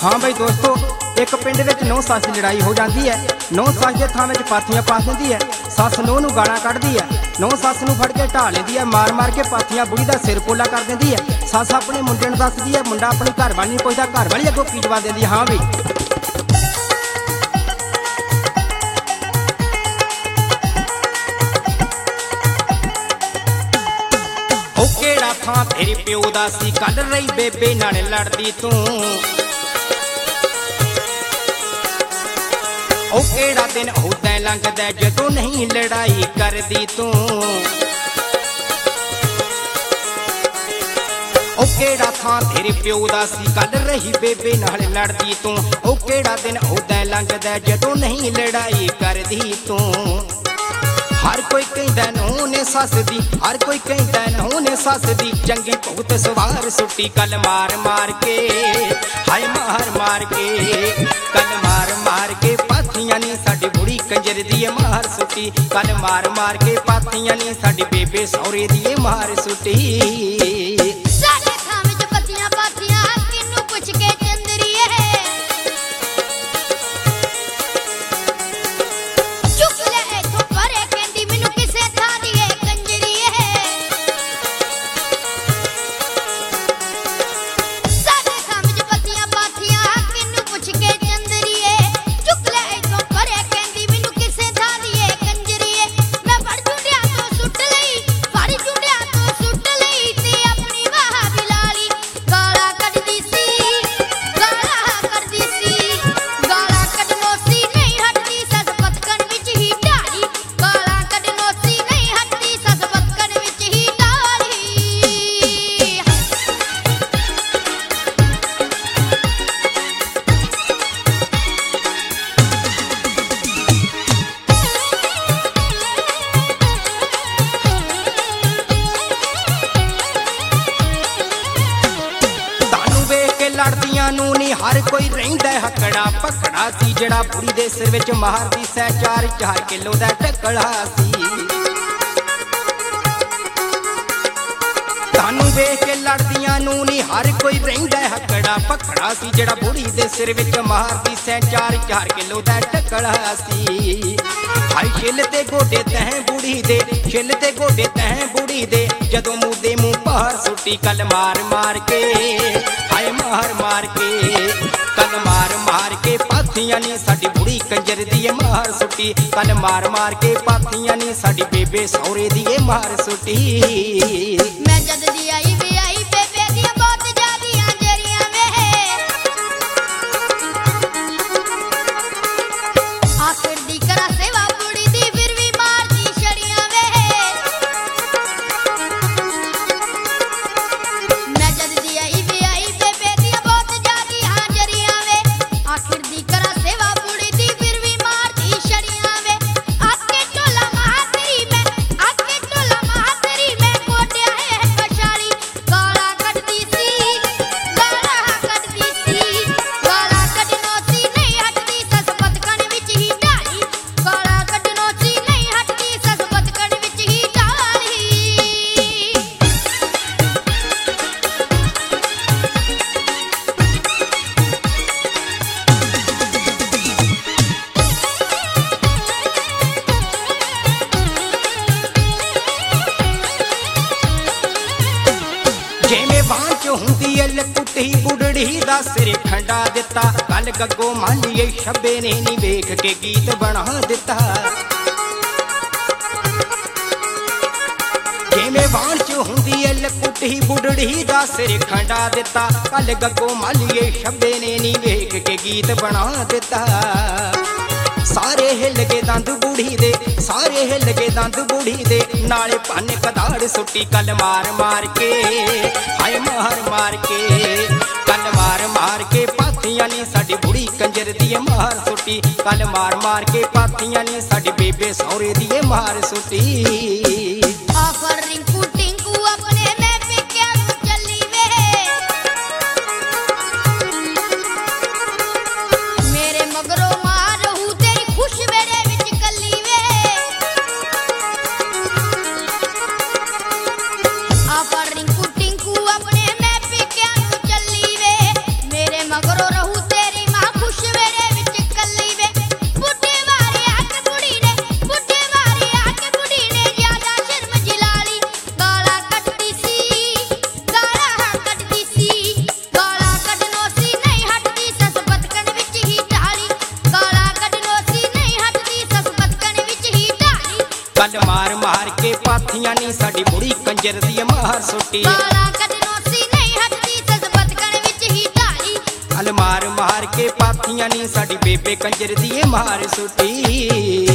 हाँ बई दोस्तों, एक पिंड विच नौ सस की लड़ाई हो जाती है। नौ सस के थां विच पाथियां पा देंदी है। सस नूह नूं गालां कढदी है। नौ सस नूं फड़ के ढा लैंदी है। मार मार के पाथियां बुढ़ी दा सिर पोला कर देंदी है। सस अपने मुंडे नूं दसदी है, मुंडा अपनी घरवाली नूं पुछदा, घरवाली अगों की जवाब देंदी है, हाँ बई केड़ा थां तेरे प्यो दा सी, कल रही बेबे नाल लड़दी तू। ओ केड़ा दिन होदा लंघदा जदों नहीं लड़ाई करदी तू। ओ केड़ा थां तेरे प्यो दा सी, कल रही बेबे नाल लड़दी तू। ओ केड़ा दिन होदा लंघदा जदों नहीं लड़ाई करदी तू। हर कोई कहंदा नूह ने सस दी, हर कोई कहंदा नूह ने सस दी चंगी भूत सवार सुट्टी। कल मार मार के हाय मार मार के, कल मार मार के पाथियां नी साडी बुढ़ी कंजर दी मार सुट्टी। कल मार मार के पाथियां नी साडी बेबे सौरे दी मार सुट्टी। लड़दियां नूं नी हर कोई रहिंदा हकड़ा पकड़ा सी, जड़ा बुढ़ी दे सिर विच मारदी सै 4 किलो दा टकड़ा सी। तानू वेख के लड़दियां नूं नी हर कोई रहिंदा हकड़ा पकड़ा सी, जड़ा बुढ़ी दे सिर विच मारदी सै 4 किलो दा टकड़ा सी। हाय छिल ते गोडे तह बुढ़ी दे, छिल ते गोडे तह बुढ़ी दे जदों मुंह मुंह पार सुट्टी। कल मार मार के हाय मार मार के, कल मार मार के पाथियां नी साडी बुढ़ी कंजर दी मार सुट्टी। कल मार मार के पाथियां नी साडी बेबे सौरे दी मार सुट्टी। मैं जद दी आई वे आई बेबे दी बहुत जादियां जरियां वे, आखिर दी करा सेवा बुढ़ी दी फिर भी मार दी छड़ियां वे। मैं जद दी आई वे आई बेबे दी बहुत जादियां जरियां वे, आखिर दी करा सेवा बुढ़ी दी फिर भी मार दी छड़ियां वे। आके टोला महातरी में, आके टोला महातरी में गोड्या है पछाड़ी। गाला कटदी सी, गाला कटदी सी, गाला कटनो सी नहीं हटदी सस पतकन विच ही ढाली। गाला कटनो सी नहीं हटदी सस पतकन विच ही ढाली। जिवें बांझ हुंदी अल कुटी बुढ़ड़ी दा सिर खंडा दिता। कल गग्गो मालिए छब्बे ने नी वेख के गीत बना दिता। जिवें बांझ हुंदी अल कुटी बुढ़ड़ी दा सिर खंडा दिता। कल गग्गो मालिए छब्बे ने नी वेख के गीत बना दिता। सारे हिल गए दंद बूढ़ी दे, सारे हिल गए दंद बूढ़ी दे नाले भन कदाड़ सुट्टी। कल मार मार के हाय मार मार के, कल मार मार के पाथियां नी साडी बुढ़ी कंजर दी मार सुट्टी। कल मार मार के पाथियां नी साडी बेबे सौरे दी मार सुट्टी। आफर रिंकू टिंकू अपने में पिक्या चली वे, मेरे मगरों मार हूं तेरी खुश मेरे विच कली वे। आफर रिंकू टिंकू अपने में पिक्या चली वे, मेरे मगरों रहू ਕੰਜਰ ਦੀ ਮਾਰ ਸੁੱਟੀ ਗਾਲਾਂ ਕੱਢਣੋਂ ਸੀ ਨਹੀਂ ਹਟਦੀ ਸੱਸ ਬਦਕਣ ਵਿੱਚ ਹੀ ਢਾਲੀ ਅਲਮਾਰ ਮਾਰ ਕੇ ਪਾਥੀਆਂ ਨੀ ਸਾਡੀ ਬੇਬੇ ਕੰਜਰ ਦੀ ਮਾਰ ਸੁੱਟੀ